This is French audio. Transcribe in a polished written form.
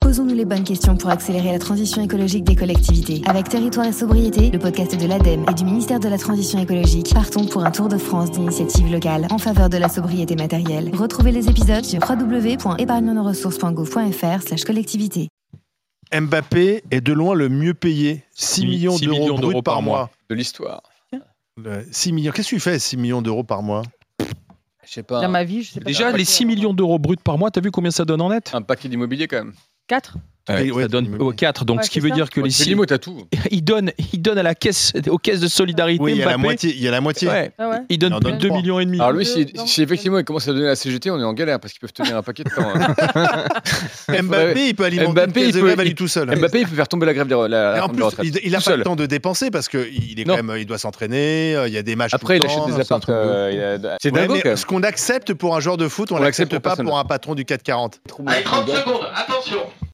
Posons-nous les bonnes questions pour accélérer la transition écologique des collectivités. Avec Territoire et Sobriété, le podcast de l'ADEME et du ministère de la Transition écologique, partons pour un tour de France d'initiatives locales en faveur de la sobriété matérielle. Retrouvez les épisodes sur www.épargnenosressources.gouv.fr/collectivité. Mbappé est de loin le mieux payé. 6 millions d'euros brut par mois. De l'histoire. 6 millions. Qu'est-ce que tu fais, 6 millions d'euros par mois? Je sais pas. Dans ma vie, je sais pas. Déjà, les 6 millions d'euros bruts par mois, t'as vu combien ça donne en net? Un paquet d'immobilier quand même. 4 Ça donne 4, donc Ouais, ce qui c'est veut ça. dire que les 6... Limo, t'as tout. Il donne à la caisse, aux caisses de solidarité. Oui, il y a la Mbappé. moitié. Il y a la moitié. Ouais. Ah ouais. Il donne Non, plus de donne 2 trois. millions et demi. Alors lui, Non. si effectivement il commence à donner la CGT, on est en galère parce qu'ils peuvent tenir un paquet de temps. hein. Mbappé, il peut alimenter Mbappé, une caisse il de peut- grève à lui tout seul. Mbappé, il peut faire tomber la grève des la Et en réforme plus, de retraite. il a Tout pas seul. le temps de dépenser parce qu'il est Non. quand même, il doit s'entraîner. Il y a des matchs. Après, tout il le achète temps, des c'est un apparts. truc de ouf. C'est Ouais, dingo mais quand même. ce qu'on accepte pour un joueur de foot, on On l'accepte l'accepte pour pas personne. pour un patron du 440. Allez, 30 secondes, attention.